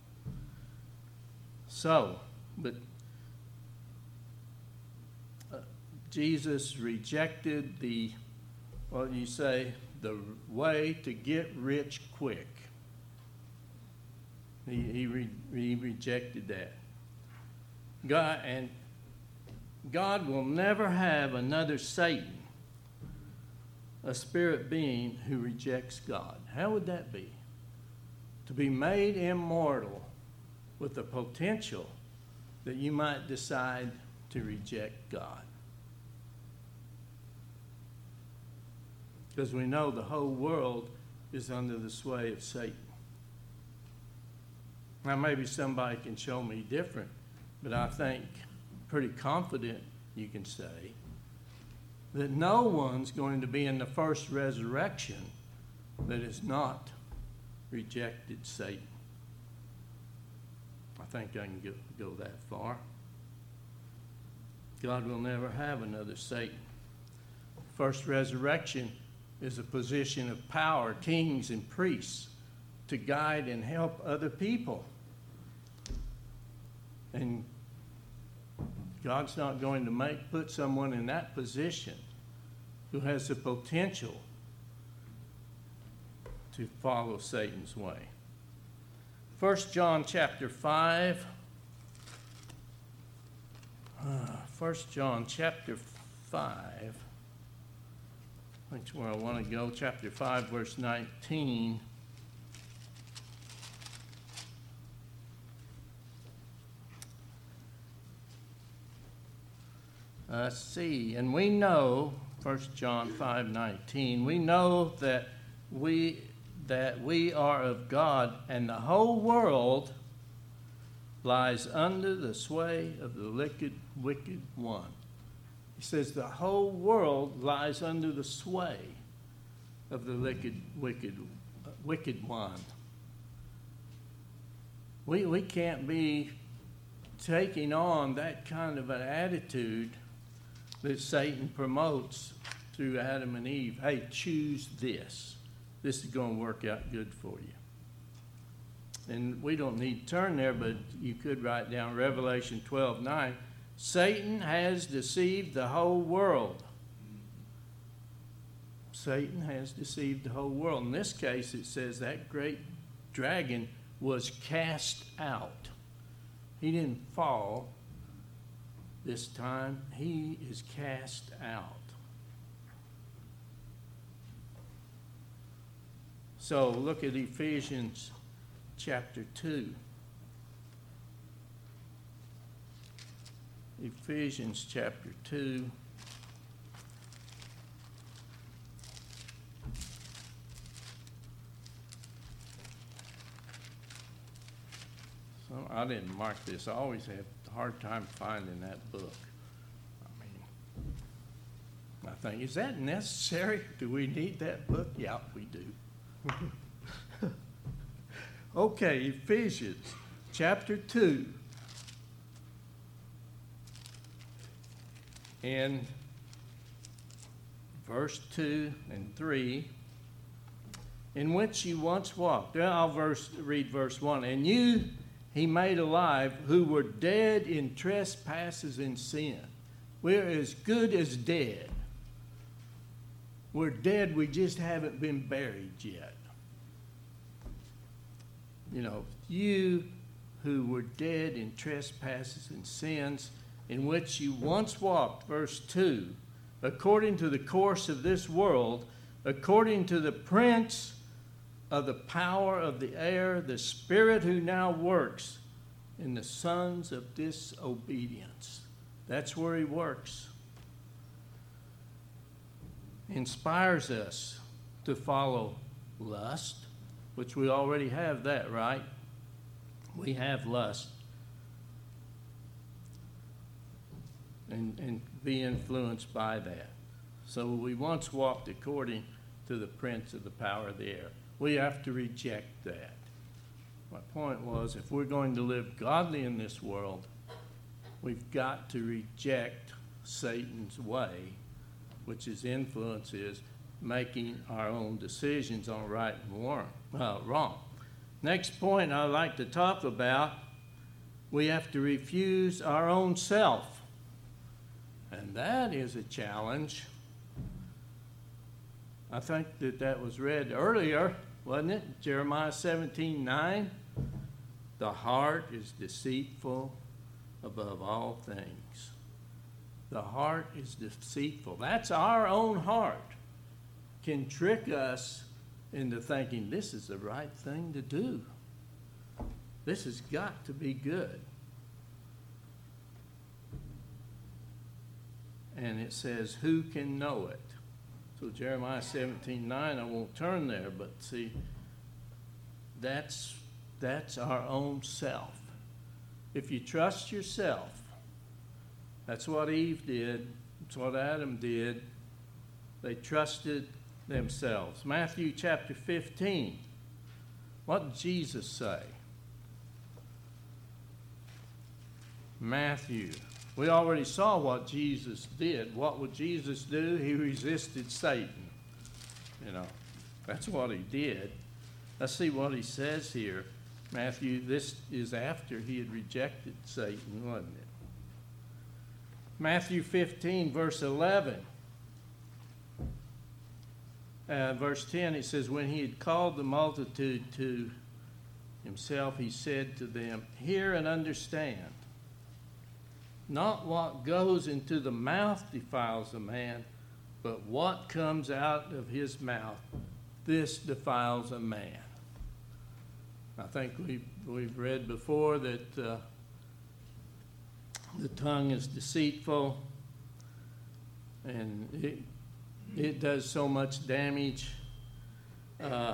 S1: So, but uh, Jesus rejected the, what you say, the way to get rich quick. He, he, re, he rejected that. God, and God will never have another Satan, a spirit being who rejects God. How would that be? To be made immortal with the potential that you might decide to reject God. Because we know the whole world is under the sway of Satan. Now, maybe somebody can show me different, but I think pretty confident you can say that no one's going to be in the first resurrection that has not rejected Satan. I think I can go, go that far. God will never have another Satan. First resurrection is a position of power, kings and priests, to guide and help other people. And God's not going to make put someone in that position who has the potential to follow Satan's way. First John chapter five. Uh, First John chapter five. That's where I want to go. Chapter five, verse nineteen. Uh, let's see. And we know, First John five nineteen, we know that we that we are of God, and the whole world lies under the sway of the wicked, wicked one. He says the whole world lies under the sway of the wicked, wicked, uh, wicked one. We, we can't be taking on that kind of an attitude that Satan promotes through Adam and Eve. Hey, choose this. This is going to work out good for you. And we don't need to turn there, but you could write down Revelation twelve nine. Satan has deceived the whole world. Satan has deceived the whole world. In this case, it says that great dragon was cast out. He didn't fall this time. He is cast out. So look at Ephesians chapter two. Ephesians chapter two. So I didn't mark this. I always have a hard time finding that book. I mean, I think, is that necessary? Do we need that book? Yeah, we do. Okay, Ephesians chapter two. In verse two and three, in which you once walked. Well, I'll verse, read verse one. And you he made alive who were dead in trespasses and sin. We're as good as dead. We're dead, we just haven't been buried yet. You know, you who were dead in trespasses and sins, in which you once walked, verse two, according to the course of this world, according to the prince of the power of the air, the spirit who now works in the sons of disobedience. That's where he works. Inspires us to follow lust, which we already have that, right? We have lust. And, and be influenced by that. So we once walked according to the prince of the power of the air. We have to reject that. My point was, if we're going to live godly in this world, we've got to reject Satan's way, which his influence is making our own decisions on right and wrong. Uh, wrong. Next point I'd like to talk about, we have to refuse our own self. And that is a challenge. I think that that was read earlier, wasn't it? Jeremiah seventeen nine. The heart is deceitful above all things. The heart is deceitful. That's our own heart. Can trick us into thinking this is the right thing to do. This has got to be good. And it says, who can know it? So Jeremiah seventeen nine, I won't turn there, but see, that's, that's our own self. If you trust yourself, that's what Eve did. That's what Adam did. They trusted themselves. Matthew chapter fifteen. What did Jesus say? Matthew. We already saw what Jesus did. What would Jesus do? He resisted Satan. You know, that's what he did. Let's see what he says here. Matthew, this is after he had rejected Satan, wasn't it? Matthew fifteen, verse eleven. Uh, verse ten, it says, when he had called the multitude to himself, he said to them, hear and understand. Not what goes into the mouth defiles a man, but what comes out of his mouth, this defiles a man. I think we've, we've read before that uh, the tongue is deceitful, and it, it does so much damage. Uh,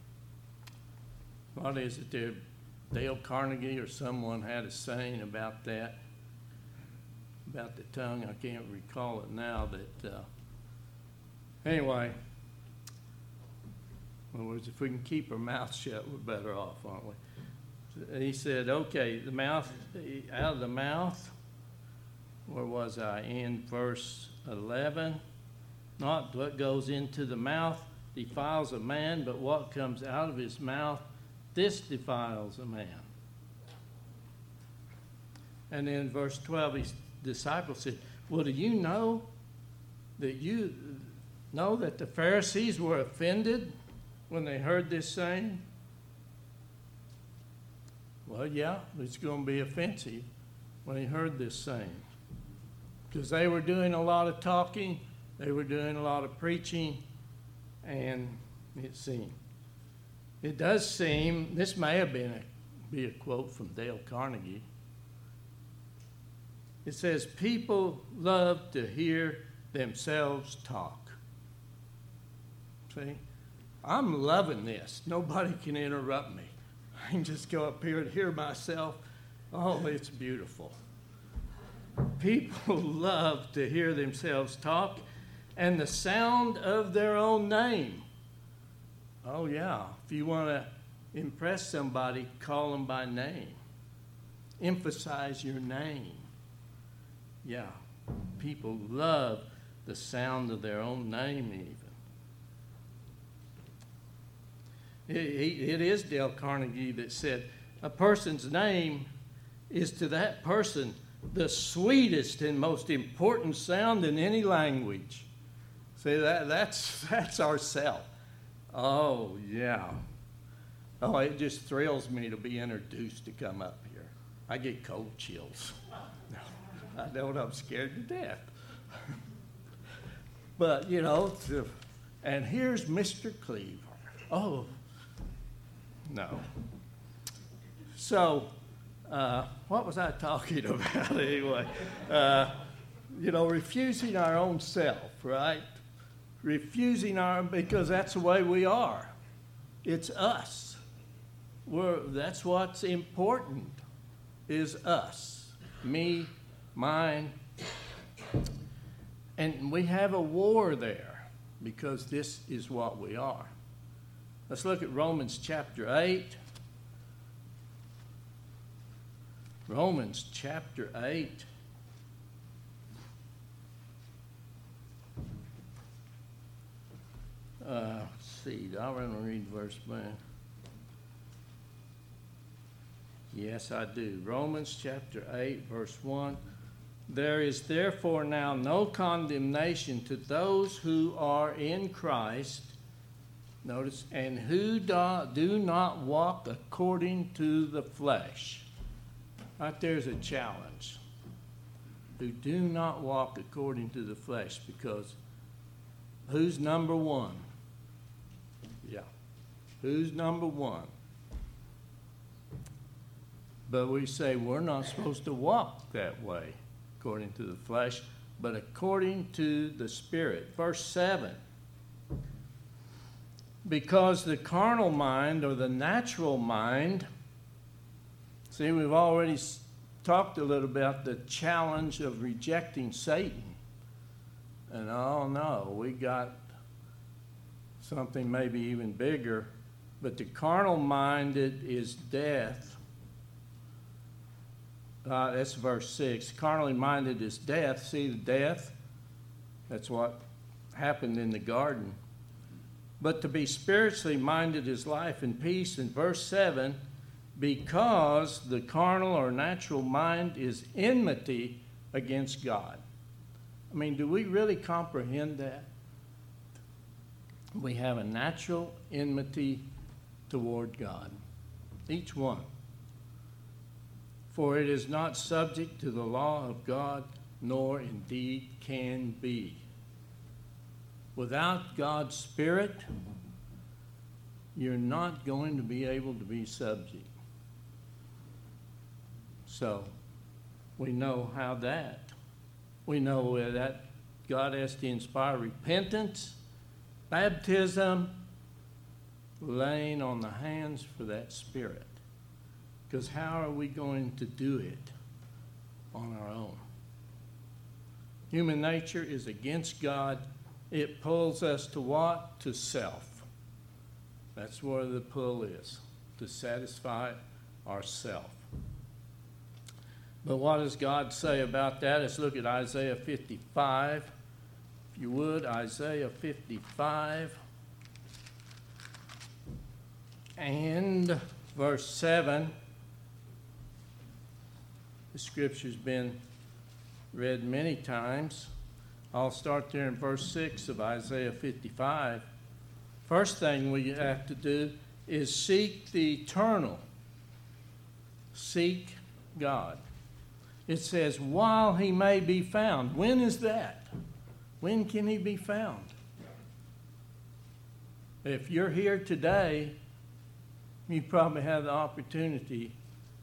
S1: what is it there? Dale Carnegie or someone had a saying about that. About the tongue, I can't recall it now, but uh, anyway, in other words, if we can keep our mouth shut, we're better off, aren't we? He said, okay, the mouth, out of the mouth, where was I? In verse eleven, not what goes into the mouth defiles a man, but what comes out of his mouth, this defiles a man. And then verse twelve, he disciples said, well, do you know that you know that the Pharisees were offended when they heard this saying? Well, yeah, it's going to be offensive when they heard this saying. Because they were doing a lot of talking, they were doing a lot of preaching, and it seemed. It does seem, this may have been a, be a quote from Dale Carnegie. It says, people love to hear themselves talk. See? I'm loving this. Nobody can interrupt me. I can just go up here and hear myself. Oh, it's beautiful. People love to hear themselves talk, and the sound of their own name Oh, yeah. If you want to impress somebody, call them by name. Emphasize your name. Yeah. People love the sound of their own name even. It, it is Dale Carnegie that said, a person's name is to that person the sweetest and most important sound in any language. See, that, that's, that's ourself. Oh, yeah. Oh, it just thrills me to be introduced to come up here. I get cold chills. I don't, I'm scared to death. But, you know, to, and here's Mister Cleaver. Oh, no. So, uh, what was I talking about anyway? Uh, you know, refusing our own self, right? Refusing our, because that's the way we are. It's us. We're, that's what's important, is us. Me, mine. And we have a war there because this is what we are. Let's look at Romans chapter eight. Romans chapter eight. Uh, let's see, I want to read verse one. Yes, I do. Romans chapter eight, verse one. There is therefore now no condemnation to those who are in Christ, notice, and who do, do not walk according to the flesh. Right there's a challenge. Who do not walk according to the flesh, because who's number one? Yeah. Who's number one? But we say we're not supposed to walk that way, according to the flesh, but according to the Spirit. Verse seven. Because the carnal mind, or the natural mind, see, we've already talked a little about the challenge of rejecting Satan. And oh no, we got something maybe even bigger. But the carnal minded is death. Uh, that's verse six. Carnally minded is death. See the death? That's what happened in the garden. But to be spiritually minded is life and peace. In verse seven, because the carnal or natural mind is enmity against God. I mean, do we really comprehend that? We have a natural enmity toward God, each one. For it is not subject to the law of God, nor indeed can be. Without God's Spirit, you're not going to be able to be subject. So, we know how that. We know that God has to inspire repentance, baptism, laying on the hands for that Spirit. Because how are we going to do it on our own? Human nature is against God. It pulls us to what? To self. That's where the pull is, to satisfy ourself. But what does God say about that? Let's look at Isaiah fifty-five. If you would, Isaiah fifty-five. And verse seven. The scripture's been read many times. I'll start there in verse six of Isaiah fifty-five. First thing we have to do is seek the eternal. Seek God. It says, while he may be found. When is that? When can he be found? If you're here today, you probably have the opportunity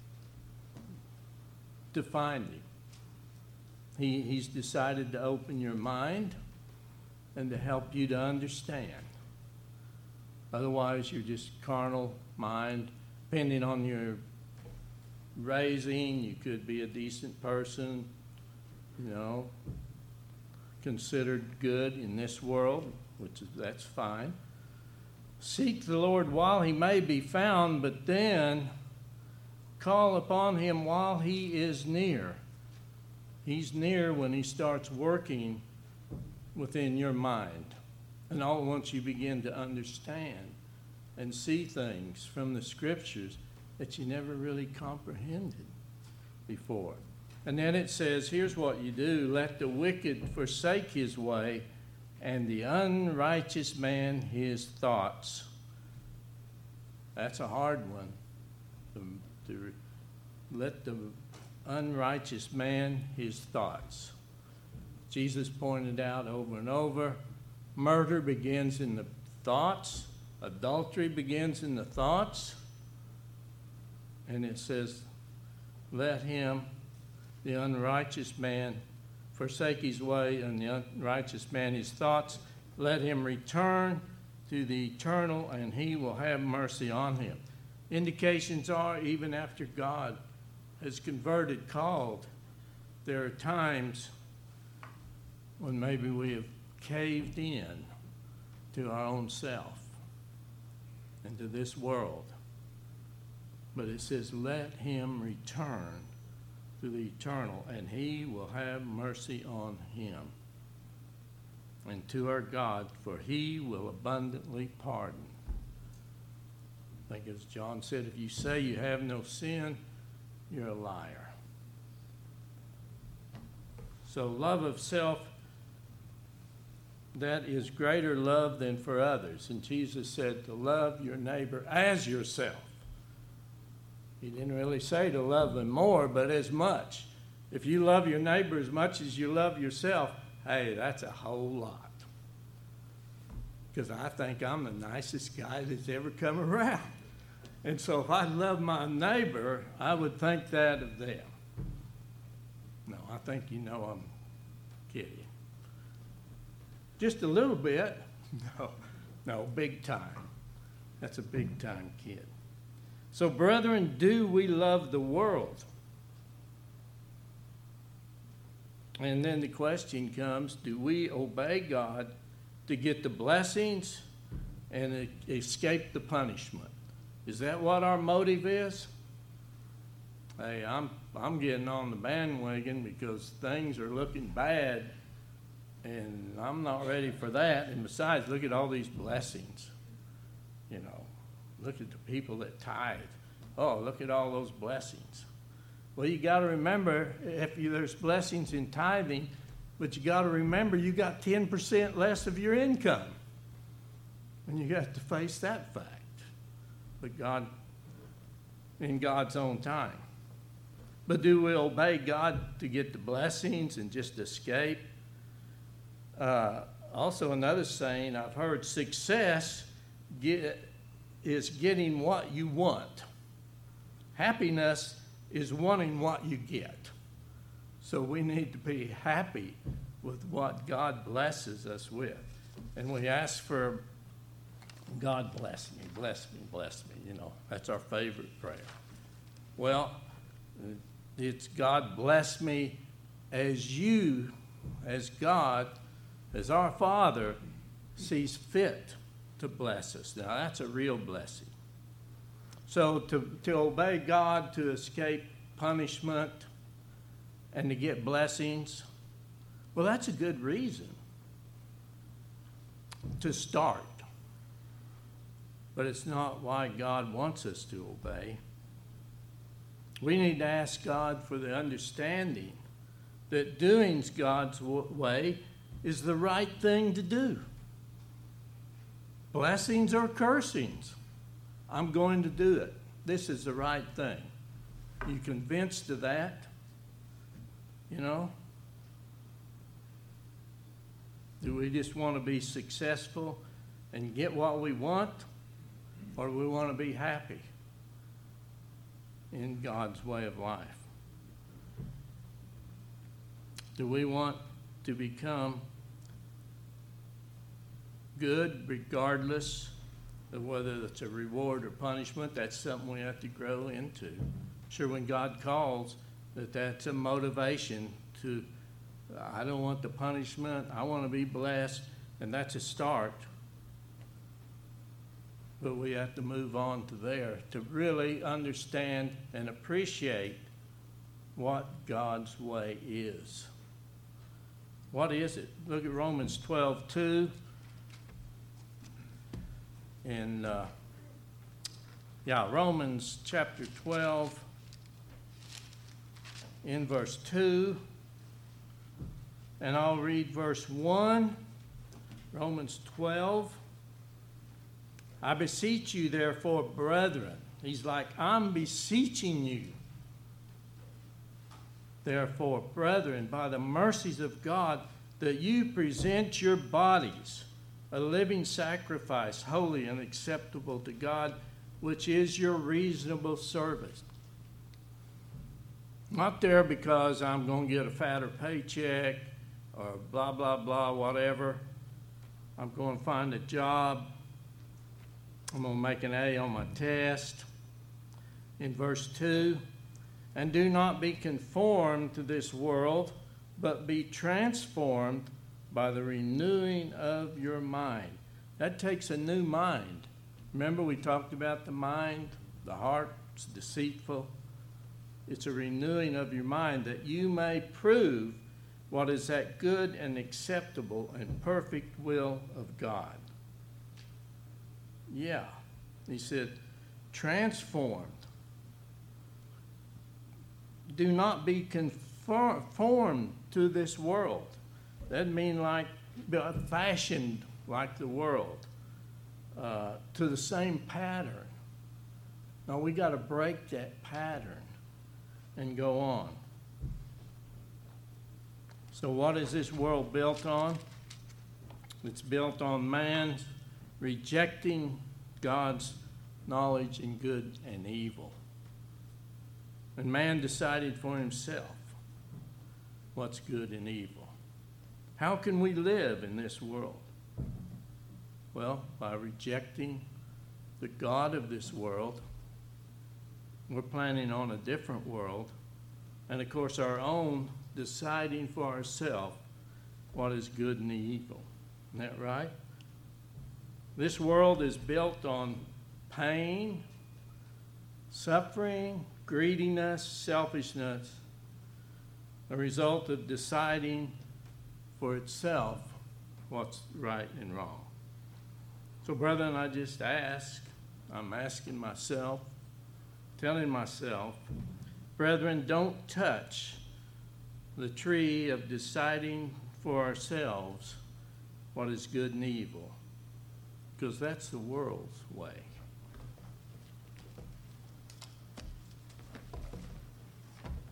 S1: to find him. He, he's decided to open your mind and to help you to understand. Otherwise, you're just carnal mind. Depending on your raising, you could be a decent person, you know, considered good in this world, which is, that's fine. Seek the Lord while he may be found, but then call upon him while he is near. He's near when he starts working within your mind. And all at once you begin to understand and see things from the scriptures that you never really comprehended before. And then it says, here's what you do. Let the wicked forsake his way, and the unrighteous man his thoughts. That's a hard one. To, to let the unrighteous man his thoughts. Jesus pointed out over and over, murder begins in the thoughts. Adultery begins in the thoughts. And it says, let him, the unrighteous man, forsake his way, and the unrighteous man his thoughts. Let him return to the eternal, and he will have mercy on him. Indications are, even after God has converted, called, there are times when maybe we have caved in to our own self and to this world. But it says, let him return to the eternal, and he will have mercy on him. And to our God, for he will abundantly pardon. I think as John said, if you say you have no sin, you're a liar. So love of self, that is greater love than for others. And Jesus said to love your neighbor as yourself. He didn't really say to love them more, but as much. If you love your neighbor as much as you love yourself, hey, that's a whole lot. Because I think I'm the nicest guy that's ever come around. And so if I love my neighbor, I would think that of them. No, I think you know I'm kidding. Just a little bit. No, no, big time. That's a big time kid. So, brethren, do we love the world? And then the question comes, do we obey God to get the blessings and escape the punishment? Is that what our motive is? Hey, I'm, I'm getting on the bandwagon because things are looking bad, and I'm not ready for that. And besides, look at all these blessings. You know, look at the people that tithe. Oh, look at all those blessings. Well, you got to remember, if you, there's blessings in tithing, but you got to remember you got ten percent less of your income. And you got to face that fact. But God, in God's own time. But do we obey God to get the blessings and just escape? Uh, also, another saying I've heard, success get, is getting what you want. Happiness is wanting what you get. So we need to be happy with what God blesses us with. And we ask for, God bless me, bless me, bless me. You know, that's our favorite prayer. Well, it's God bless me as you, as God, as our Father sees fit to bless us. Now, that's a real blessing. So to, to obey God, to escape punishment, and to get blessings, well, that's a good reason to start. But it's not why God wants us to obey. We need to ask God for the understanding that doing God's way is the right thing to do. Blessings or cursings, I'm going to do it. This is the right thing. You convinced of that? You know? Do we just want to be successful and get what we want? Or do we want to be happy in God's way of life? Do we want to become good regardless of whether it's a reward or punishment? That's something we have to grow into. Sure, when God calls, that that's a motivation to, I don't want the punishment, I want to be blessed, and that's a start. but we have to move on to there to really understand and appreciate what God's way is. What is it? Look at Romans twelve two. And, uh, yeah, Romans chapter twelve, in verse two. And I'll read verse one. Romans twelve. I beseech you, therefore, brethren. He's like, I'm beseeching you. Therefore, brethren, by the mercies of God, that you present your bodies a living sacrifice, holy and acceptable to God, which is your reasonable service. Not there because I'm going to get a fatter paycheck or blah, blah, blah, whatever. I'm going to find a job. I'm going to make an A on my test. In verse two, and do not be conformed to this world, but be transformed by the renewing of your mind. That takes a new mind. Remember we talked about the mind, the heart's deceitful. It's a renewing of your mind that you may prove what is that good and acceptable and perfect will of God. Yeah, he said, transformed. Do not be conformed to this world. That means like fashioned like the world, uh, to the same pattern. No, we got to break that pattern and go on. So what is this world built on? It's built on man rejecting God's knowledge in good and evil. And man decided for himself what's good and evil. How can we live in this world? Well, by rejecting the God of this world. We're planning on a different world. And of course, our own deciding for ourselves what is good and evil. Isn't that right? This world is built on pain, suffering, greediness, selfishness, a result of deciding for itself what's right and wrong. So, brethren, I just ask, I'm asking myself, telling myself, brethren, don't touch the tree of deciding for ourselves what is good and evil, because that's the world's way.